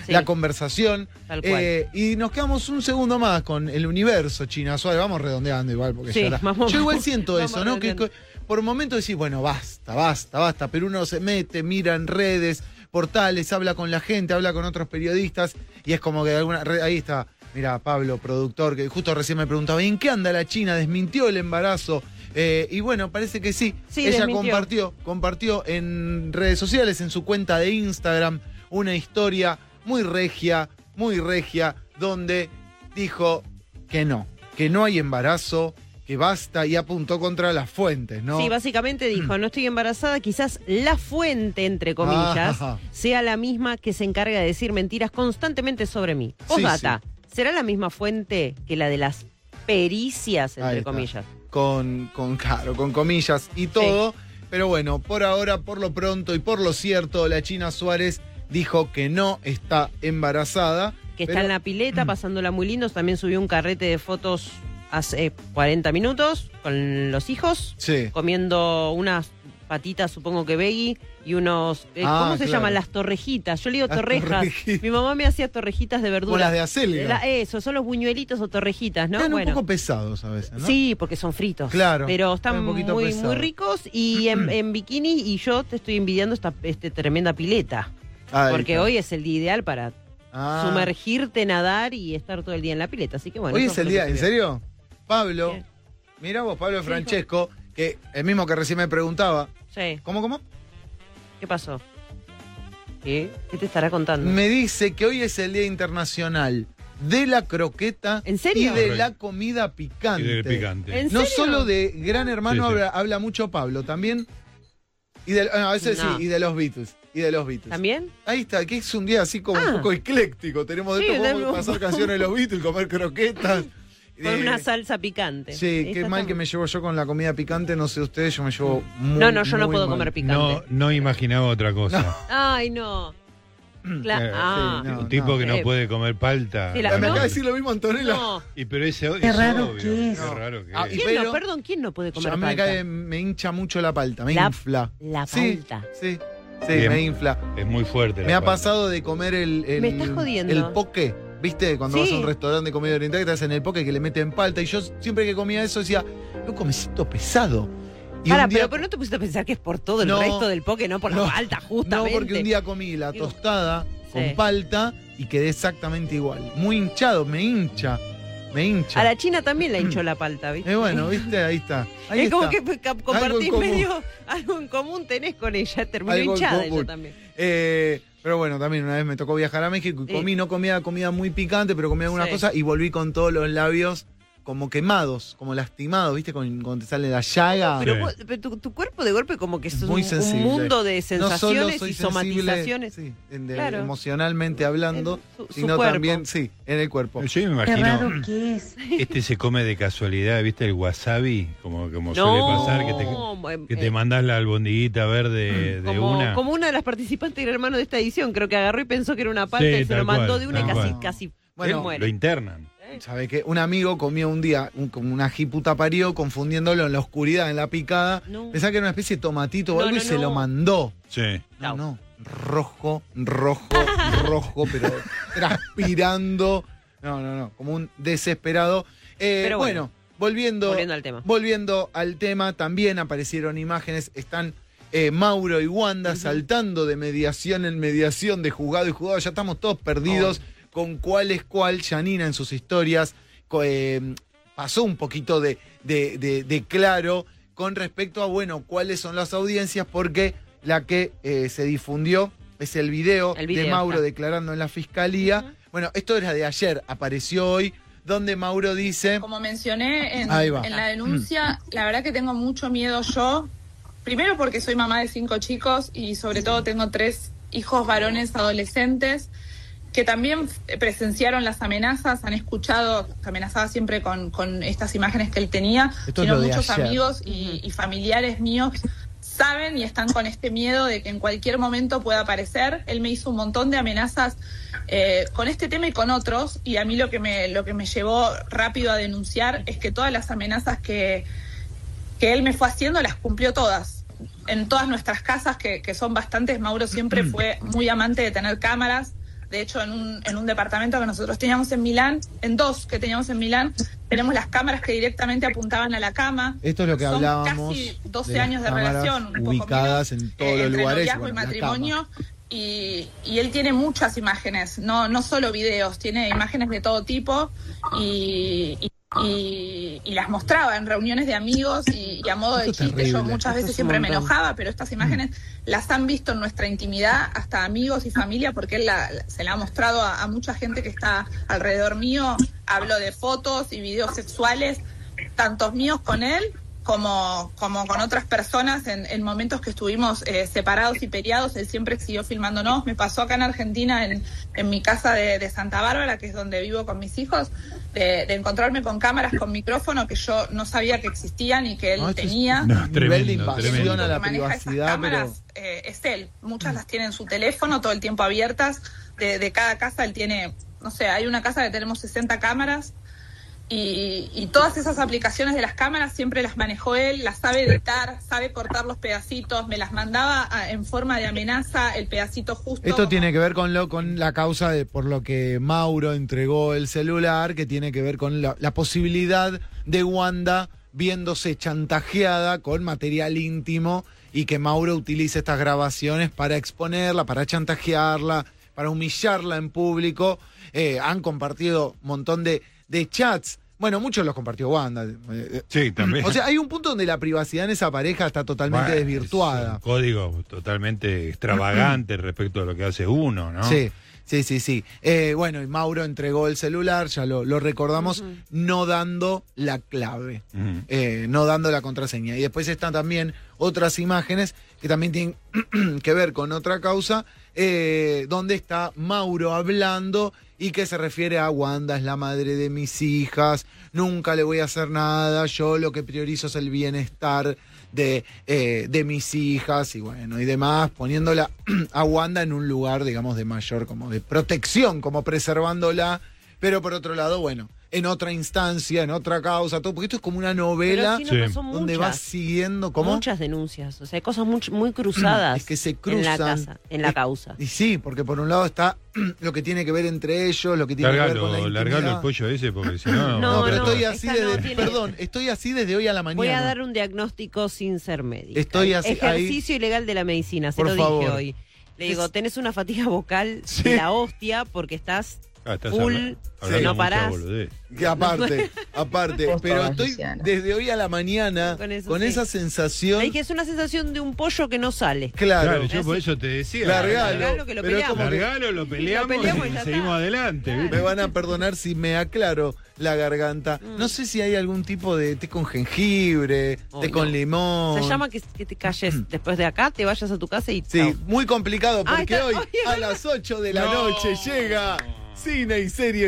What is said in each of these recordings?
la conversación. Tal cual. Y nos quedamos un segundo más con el universo China Suárez. Vamos redondeando igual, porque Sí, ya yo igual siento eso, ¿no? Que por momentos decís, bueno, basta, pero uno se mete, mira en redes, portales, habla con la gente, habla con otros periodistas, y es como que de alguna ahí está, mira, Pablo, productor, que justo recién me preguntaba, ¿en qué anda la China? ¿Desmintió el embarazo? Y bueno, parece que sí. Ella compartió en redes sociales, en su cuenta de Instagram, una historia muy regia, donde dijo que no hay embarazo, que basta, y apuntó contra las fuentes, ¿no? Sí, básicamente dijo, no estoy embarazada, quizás la fuente, entre comillas, sea la misma que se encarga de decir mentiras constantemente sobre mí. Postdata, ¿será la misma fuente que la de las pericias, entre comillas? Con comillas y todo, pero bueno, por ahora, por lo pronto y por lo cierto, la China Suárez dijo que no está embarazada. Que está en la pileta, pasándola muy lindo, también subió un carrete de fotos hace 40 minutos con los hijos, comiendo unas patitas, supongo que veggie, y unos... ¿cómo se llaman? Las torrejitas. Yo le digo torrejas. Mi mamá me hacía torrejitas de verdura. Como las de acelga. Eso, son los buñuelitos o torrejitas, ¿no? Están un poco pesados a veces, ¿no? Sí, porque son fritos. Claro. Pero están muy ricos, y en bikini, y yo te estoy envidiando esta tremenda pileta. Porque hoy es el día ideal para sumergirte, nadar y estar todo el día en la pileta. Así que bueno. Hoy es el día, ¿en serio? Pablo, mira vos, Pablo Francesco, que el mismo que recién me preguntaba. Sí. ¿Cómo? ¿Qué pasó? ¿Qué te estará contando? Me dice que hoy es el Día Internacional de la croqueta. ¿En serio? Y de la comida picante. Y del picante. ¿En no serio? solo de Gran Hermano habla mucho Pablo, también. Y a veces sí, y de los Beatles. ¿También? Ahí está, que es un día así como un poco ecléctico. Tenemos de todo, podemos pasar canciones de los Beatles, comer croquetas. Con una salsa picante. Sí, qué mal que me llevo yo con la comida picante, no sé ustedes, yo me llevo muy No, yo no puedo mal. comer picante. No imaginaba otra cosa. No. Ay, no. Un tipo que no puede comer palta. Me acaba de decir lo mismo Antonella. No. Pero ese Qué raro obvio. que es. Qué raro que es. ¿Quién no puede comer a mí palta? me hincha mucho la palta, me infla. La palta. Sí, me infla. Es muy fuerte. Me ha pasado de comer Me estás jodiendo. el poke, ¿viste? Cuando vas a un restaurante de comida oriental que te hacen el poke que le meten palta. Y yo siempre que comía eso decía, loco, me siento pesado. Y pero no te pusiste a pensar que es por todo el resto del poke, no por la palta, justamente. No, porque un día comí la tostada con palta y quedé exactamente igual. Muy hinchado, me hincha. A la China también la hinchó la palta, ¿viste? Bueno, ¿viste? Ahí está. Es como que compartís medio algo en común tenés con ella, terminó hinchada ella también. Pero bueno, también una vez me tocó viajar a México y no comía comida muy picante, pero comía algunas cosas y volví con todos los labios como quemados, como lastimados, ¿viste? Cuando te sale la llaga. Pero tu cuerpo de golpe como que es muy un mundo de sensaciones y somatizaciones. Sí, emocionalmente hablando, sino cuerpo. También, en el cuerpo. Yo me imagino. Qué raro que es. Se come de casualidad, ¿viste? El wasabi, como suele pasar, que te mandás la albondiguita verde de una. Como una de las participantes del hermano de esta edición, creo que agarró y pensó que era una palta y se lo mandó de una y casi muere. Lo internan. ¿Sabe qué? Un amigo comió un día como una ají puta parió, confundiéndolo en la oscuridad, en la picada. Pensaba que era una especie de tomatito o algo y se lo mandó. Sí. No. Rojo, pero transpirando. No. Como un desesperado. Pero bueno, volviendo al tema, también aparecieron imágenes. Están Mauro y Wanda saltando de mediación en mediación, de juzgado y juzgado. Ya estamos todos perdidos. Con cuál es cuál. Yanina en sus historias pasó un poquito de claro con respecto a, cuáles son las audiencias, porque la que se difundió es el video de Mauro declarando en la fiscalía. Bueno, esto era de ayer, apareció hoy, donde Mauro dice... Como mencioné en la denuncia, la verdad que tengo mucho miedo yo, primero porque soy mamá de 5 chicos y sobre todo tengo 3 hijos varones adolescentes, que también presenciaron las amenazas, han escuchado, amenazaba siempre con estas imágenes que él tenía, sino muchos amigos y familiares míos saben y están con este miedo de que en cualquier momento pueda aparecer. Él me hizo un montón de amenazas con este tema y con otros, y a mí lo que me llevó rápido a denunciar es que todas las amenazas que él me fue haciendo las cumplió todas. En todas nuestras casas, que son bastantes, Mauro siempre fue muy amante de tener cámaras. De hecho, en un departamento que nosotros teníamos en Milán, en 2 que teníamos en Milán, tenemos las cámaras que directamente apuntaban a la cama. Esto es lo que hablábamos. Casi 12 años de relación. Ubicadas en todos los lugares. Entre noviazgo y matrimonio. Y él tiene muchas imágenes, no solo videos, tiene imágenes de todo tipo y las mostraba en reuniones de amigos y a modo de chiste. Yo muchas veces siempre me enojaba, pero estas imágenes las han visto en nuestra intimidad, hasta amigos y familia, porque él se la ha mostrado a mucha gente que está alrededor mío. Hablo de fotos y videos sexuales, tantos míos con él como con otras personas en momentos que estuvimos separados y peleados. Él siempre siguió filmándonos. Me pasó acá en Argentina, en mi casa de Santa Bárbara, que es donde vivo con mis hijos, de encontrarme con cámaras con micrófono que yo no sabía que existían y que él tenía. Nivel de invasión a la privacidad, cámaras, es él. Muchas las tiene en su teléfono, todo el tiempo abiertas. De cada casa él tiene, no sé, hay una casa que tenemos 60 cámaras. Y todas esas aplicaciones de las cámaras siempre las manejó él, las sabe editar, sabe cortar los pedacitos, me las mandaba en forma de amenaza, el pedacito justo. Esto tiene que ver con la causa por lo que Mauro entregó el celular, que tiene que ver con la posibilidad de Wanda viéndose chantajeada con material íntimo y que Mauro utilice estas grabaciones para exponerla, para chantajearla, para humillarla en público. Han compartido un montón de chats. Bueno, muchos los compartió Wanda. Sí, también. O sea, hay un punto donde la privacidad en esa pareja está totalmente desvirtuada. Es un código totalmente extravagante respecto a lo que hace uno, ¿no? Sí. Bueno, y Mauro entregó el celular, ya lo recordamos, no dando la clave, no dando la contraseña. Y después están también otras imágenes que también tienen que ver con otra causa, donde está Mauro hablando y que se refiere a Wanda es la madre de mis hijas, nunca le voy a hacer nada, yo lo que priorizo es el bienestar de mis hijas y bueno, y demás, poniéndola a Wanda en un lugar, digamos, de mayor, como de protección, como preservándola, pero por otro lado, bueno, en otra instancia, en otra causa, todo, porque esto es como una novela donde va siguiendo como muchas denuncias, o sea, hay cosas muy cruzadas. Es que se cruzan en la causa. Y sí, porque por un lado está lo que tiene que ver entre ellos, lo que tiene que ver con la intimidad. Largalo el pollo ese, porque si no... No, pero estoy así estoy así desde hoy a la mañana. Voy a dar un diagnóstico sin ser médico. Estoy así, ejercicio ilegal de la medicina, se lo dije hoy. Le digo, tenés una fatiga vocal de la hostia porque estás full, no parás. Aparte, pero estoy desde hoy a la mañana con esa sensación. Le dije, es una sensación de un pollo que no sale. Claro, yo por eso te decía. Largalo, que lo peleamos. Largalo, lo peleamos y seguimos adelante. Claro. Me van a perdonar si me aclaro la garganta. No sé si hay algún tipo de té con jengibre, té con limón. Se llama que te calles después de acá, te vayas a tu casa y sí, muy complicado porque hoy a las 8 de la noche llega Cine y Serie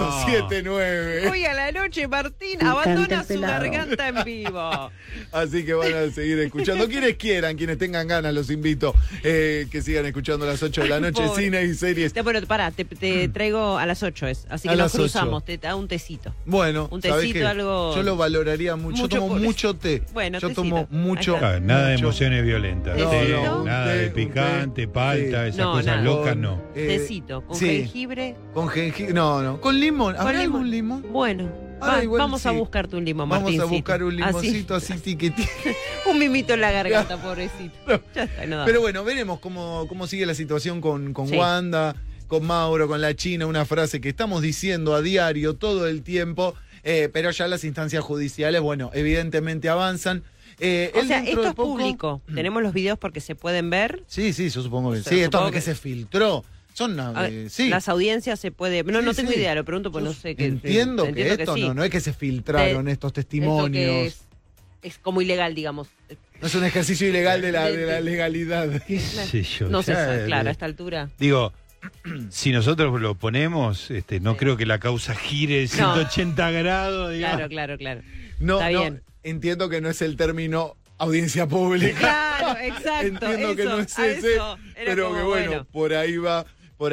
107.9. Hoy a la noche Martín abandona su garganta en vivo. Así que van a seguir escuchando. Quienes quieran, quienes tengan ganas, los invito que sigan escuchando a las 8 de la noche. Cine y Series. Bueno, pará, te traigo a las 8, así que nos cruzamos. 8. Te da un tecito. Bueno, un tecito, algo. Yo lo valoraría mucho. Yo tomo mucho té. Bueno, yo tomo mucho. Nada de emociones violentas. Nada de picante, palta, esas cosas locas, no. Tecito, con jengibre. Con jengibre, no. ¿Con limón? ¿Habrá algún limón? Bueno, vamos a buscarte un limón, Martín. Vamos a buscar un limoncito así tiquetito. Un mimito en la garganta, pobrecito. Ya está, pero bueno, veremos cómo sigue la situación con Wanda, con Mauro, con la China, una frase que estamos diciendo a diario, todo el tiempo, pero ya las instancias judiciales, bueno, evidentemente avanzan. O sea, esto es público. Tenemos los videos porque se pueden ver. Sí, yo supongo que sí. Esto que se filtró. Las audiencias se puede. No tengo idea, lo pregunto porque no sé qué. Entiendo que esto no es que se filtraron estos testimonios. Es como ilegal, digamos. No es un ejercicio ilegal de la legalidad. ¿Qué sé yo? No sé, claro, a esta altura. Digo, si nosotros lo ponemos, no creo que la causa gire 180 grados. Digamos. Claro. No, está bien. Entiendo que no es el término audiencia pública. Claro, exacto. Entiendo que no es ese, pero que bueno, por ahí va.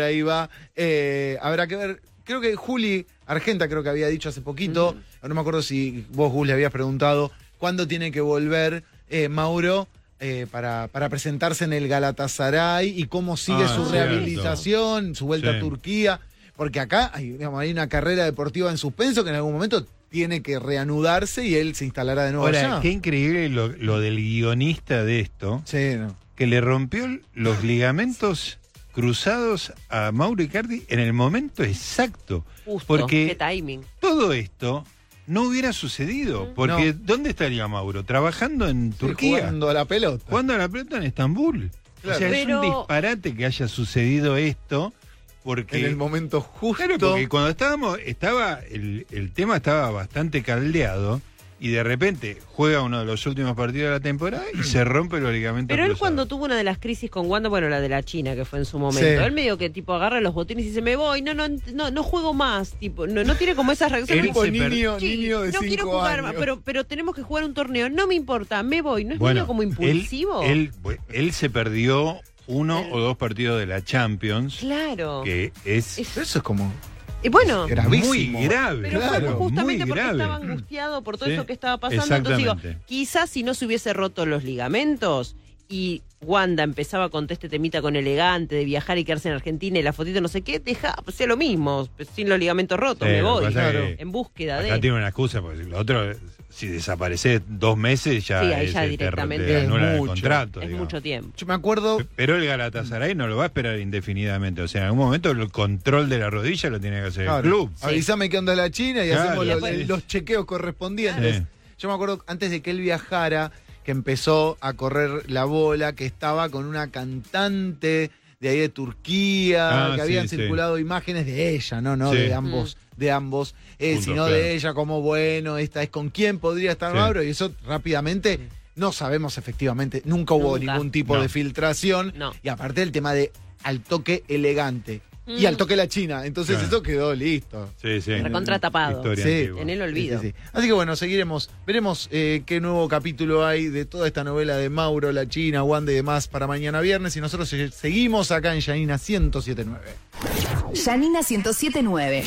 Habrá que ver, creo que Juli Argenta creo que había dicho hace poquito, no me acuerdo si vos, Juli, habías preguntado cuándo tiene que volver Mauro para presentarse en el Galatasaray y cómo sigue su rehabilitación, su vuelta a Turquía. Porque acá hay una carrera deportiva en suspenso que en algún momento tiene que reanudarse y él se instalará de nuevo allá. Qué increíble lo del guionista de esto, que le rompió los ligamentos cruzados a Mauro Icardi en el momento exacto. Justo, porque qué timing. Todo esto no hubiera sucedido, porque ¿dónde estaría Mauro? Trabajando en Turquía. Jugando a la pelota. Jugando a la pelota en Estambul. Claro. O sea, es un disparate que haya sucedido esto. Porque, en el momento justo. Claro, porque cuando el tema estaba bastante caldeado y de repente juega uno de los últimos partidos de la temporada y se rompe los ligamentos. Pero él cuando tuvo una de las crisis con Wanda, bueno, la de la China, que fue en su momento, él medio que tipo agarra los botines y dice, me voy, no juego más, tipo, no tiene como esas reacciones. Niño de 5 quiero jugar años. más, pero tenemos que jugar un torneo, no me importa, me voy, ¿no es medio como impulsivo? Él se perdió 1 o 2 partidos de la Champions. Claro. Que eso es como... bueno, muy grave. Pero fue justamente porque estaba angustiado por todo eso que estaba pasando. Entonces digo, quizás si no se hubiese roto los ligamentos y Wanda empezaba con este temita con Elegante de viajar y quedarse en Argentina y la fotito no sé qué, sea lo mismo, sin los ligamentos rotos, me voy, en búsqueda acá tiene una excusa, porque lo otro, si desapareces 2 meses ya, ahí ya directamente te anula el contrato. Es mucho tiempo. Yo me acuerdo... Pero el Galatasaray no lo va a esperar indefinidamente, o sea, en algún momento el control de la rodilla lo tiene que hacer el club. Avísame qué onda la China y hacemos los chequeos correspondientes. Yo me acuerdo, antes de que él viajara, que empezó a correr la bola, que estaba con una cantante de ahí de Turquía, que habían circulado imágenes de ella, no de ambos, sino de ella como, bueno, esta es con quién podría estar Mauro, y eso rápidamente no sabemos efectivamente, nunca hubo ningún tipo de filtración, y aparte el tema de al toque Elegante. Y al toque la China, entonces eso quedó listo. Recontra tapado. En el olvido. Así que bueno, veremos qué nuevo capítulo hay de toda esta novela de Mauro, la China, Wanda y demás para mañana viernes. Y nosotros seguimos acá en Yanina 107.9. Yanina 107.9.